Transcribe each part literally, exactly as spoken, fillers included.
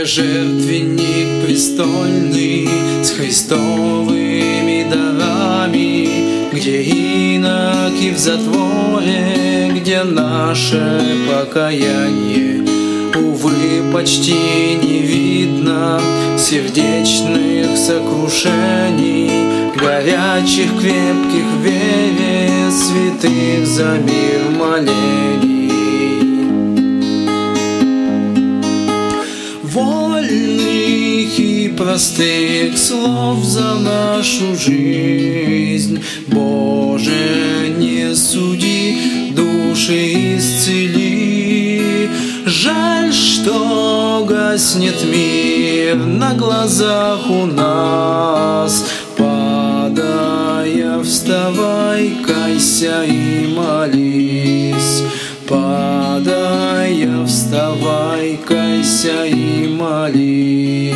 где жертвенник престольный с христовыми дарами, где иноки в затворе, где наше покаяние. Увы, почти не видно сердечных сокрушений, горячих, крепких в вере, святых за мир молений. Вольных и простых слов за нашу жизнь, Боже, не суди, души исцели. Жаль, что гаснет мир на глазах у нас. Падая, вставай, кайся и молись. Падая, вставай, кайся и молись.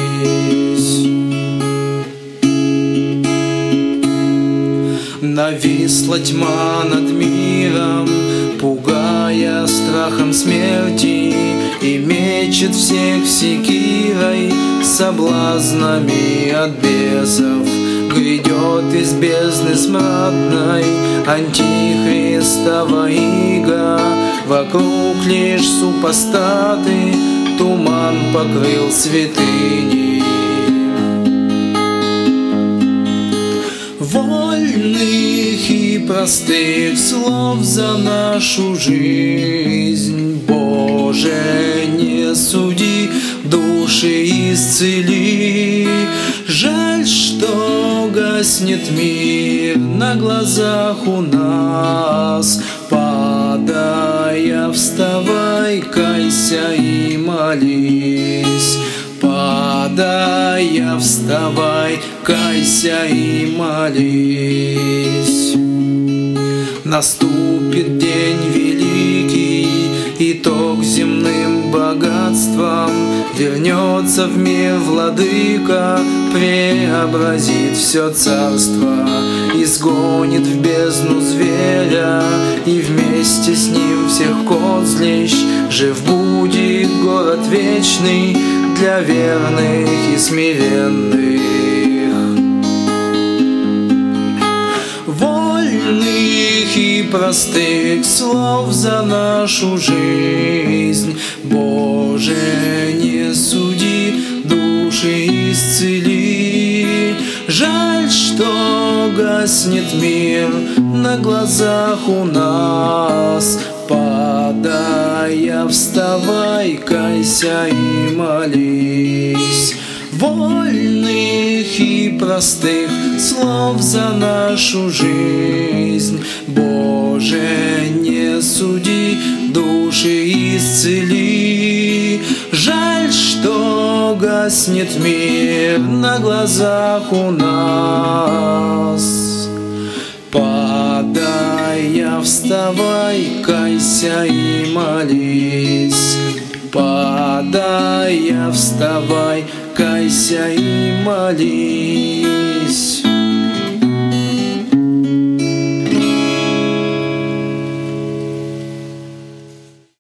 Нависла тьма над миром, пугая страхом смерти, и мечет всех секирой соблазнами от бесов. Грядет из бездны смрадной антихристова ига, вокруг лишь супостаты, туман покрыл святыни. Вольных и простых слов за нашу жизнь, Боже, не суди, души исцели. Жаль, что гаснет мир на глазах у нас. Падая, вставай, кайся и молись. Падая, вставай, кайся и молись. Наступит день великий, итог земным богатствам. Вернется в мир владыка, преобразит все царство, изгонит в бездну зверя, и вместе с ним всех козлищ. Жив будет город вечный для верных и смиренных. Вольных и простых слов за нашу жизнь, Боже, не суди, души исцели. Жаль, что гаснет мир на глазах у нас. Падая, вставай, кайся и молись. Вольных и простых слов за нашу жизнь, Боже, не суди, души исцели. Жаль, что гаснет мир на глазах у нас. Падая, вставай, кайся и молись. Падая, вставай, кайся и молись.